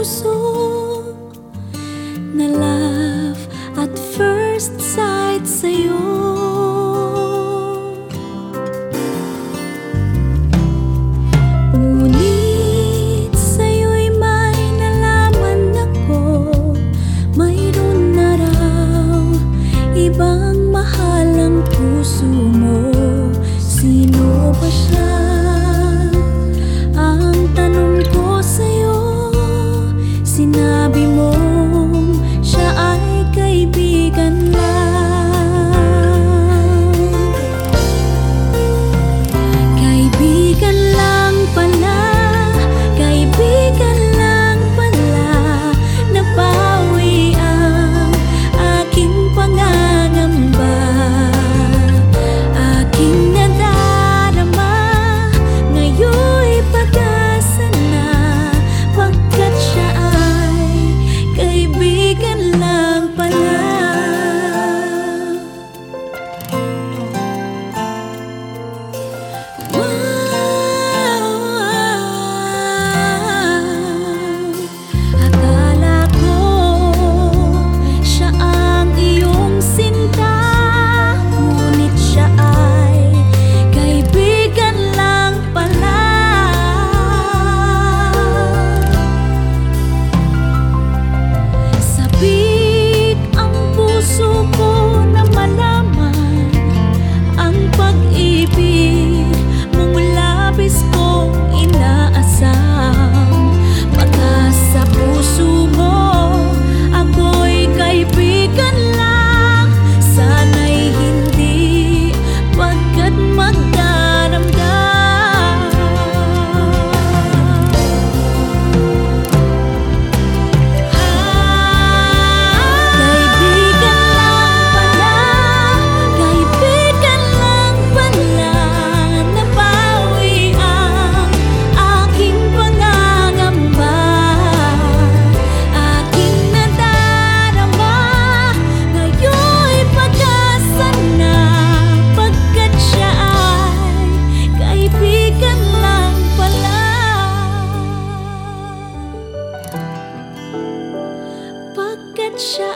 puso na love at first sight sa'yo. Ngunit sa'yo'y may nalaman ako, mayroon na raw ibang mahal ang puso mo. Sino ba siya? Ang tanong ko sa'yo, sinabi mong siya ay kaibigan lang. Kaibigan lang pala, kaibigan lang pala. Nabawi ang aking pangangamba, aking nadarama. Ngayon'y pag-asa na, pagkat siya ay kaibigan lang pala. Akala ko siya ang iyong sinta, ngunit siya ay kaibigan lang pala. Sabik ang puso ko na malaman ang pag-ibig mong labis kong inaasam. Baka sa puso mo ako'y kaibigan lang, sana'y hindi, pagkat magdaramdam. Kaibigan lang pala, kaibigan lang pala. Nabawi ang aking pangangamba, aking nadarama. Ngayon'y pag-asa na, pagkat siya ay kaibigan lang pala. Pagkat siya